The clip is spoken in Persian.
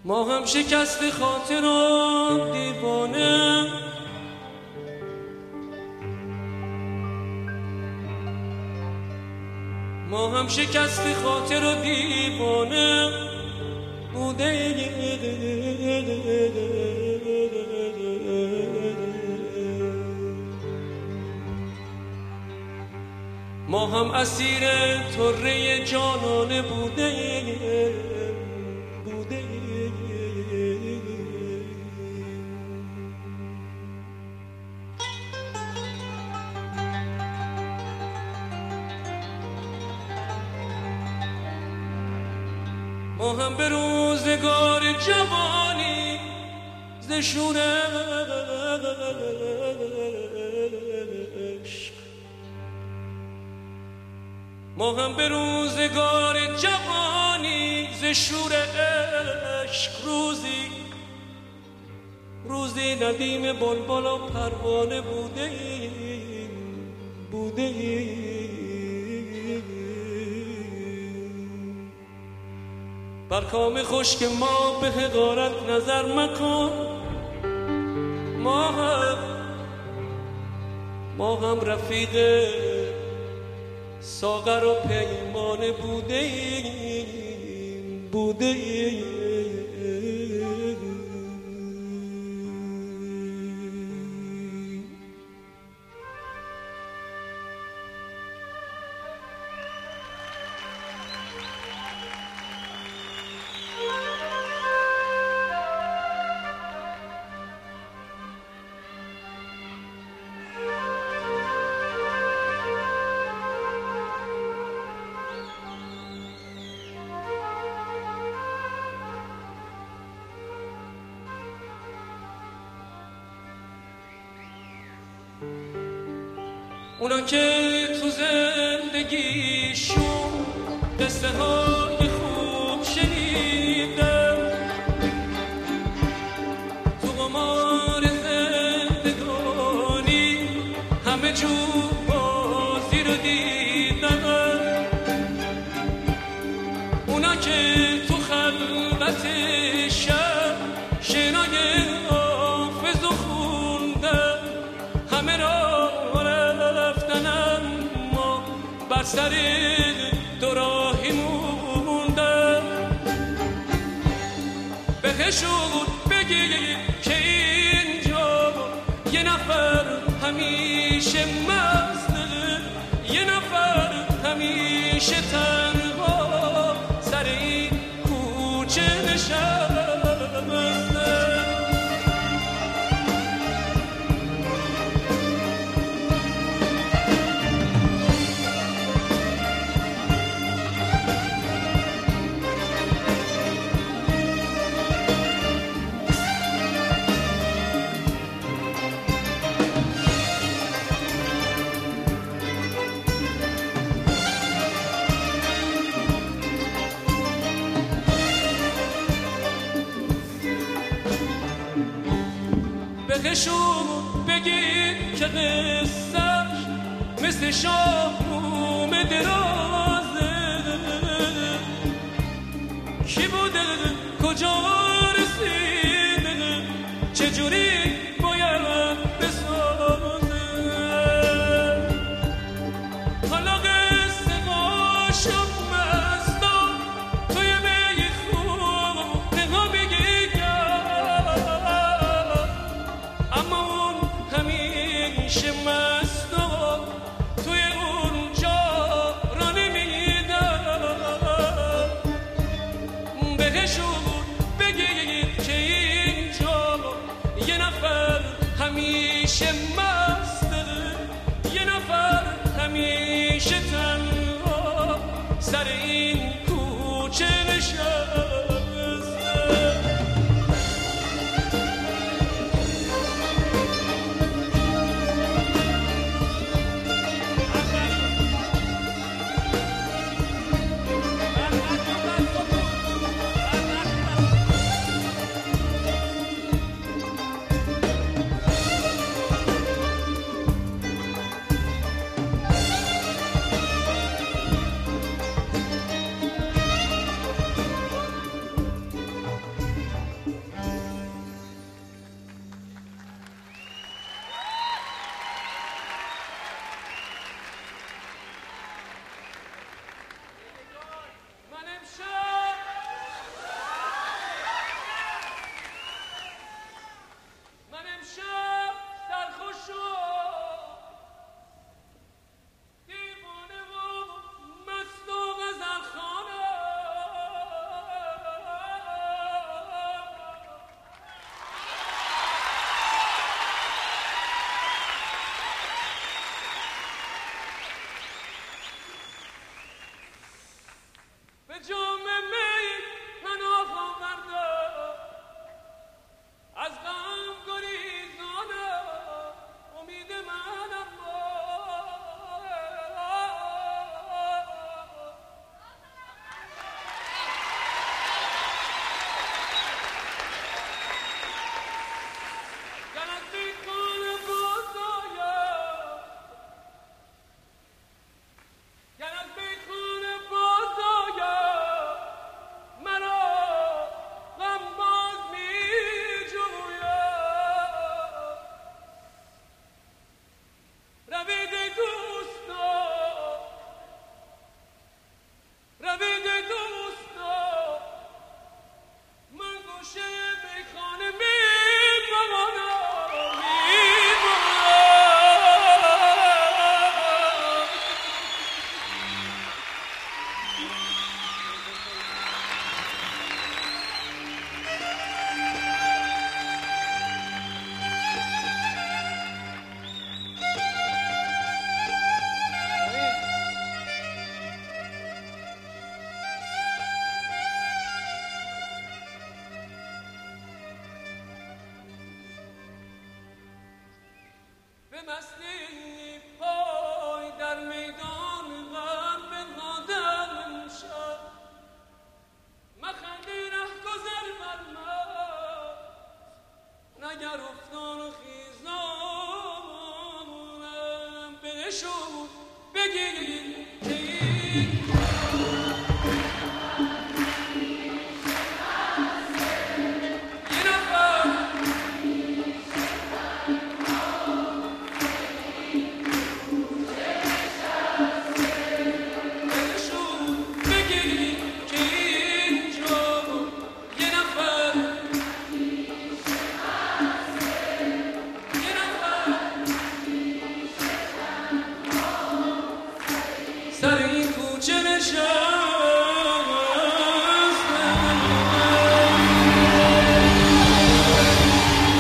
ما هم شکست خاطران دیوانه، ما هم شکست خاطر و دیوانه بوده، ما هم اسیر طره جانانه بوده. ما هم به روزگار جوانی ز شور عشق، ما هم به روزگار جوانی ز شور عشق روزی ندیم بلبل و پروانه بوده بر کام خشک ما به حقارت نظر مکن. ما هم رفیق ساغر و پیمانه بوده. اونا که تو زندگیشون قصه های خوب شنیدن، تو قمار زندگانی همه جو بازی رو دیدن. اونا که تو خلوت شب شعرهای حافظ رو خوندن، همه را بر سر دوراهی موندم. بهشون بگی که اینجا یه نفر همیشه مزده، یه نفر همیشه تنها سر این کوچه نشسته. بهشون بگید که قصه‌اش مثل شاهروم درازه، کی بوده کجا رسیده چجوری باید بسازه. حالا قصه هاشو مستم توی میخونه ها بگیگم، اما اون همیشه مستم توی اونجا را نمیدم. بهشون بگید مستی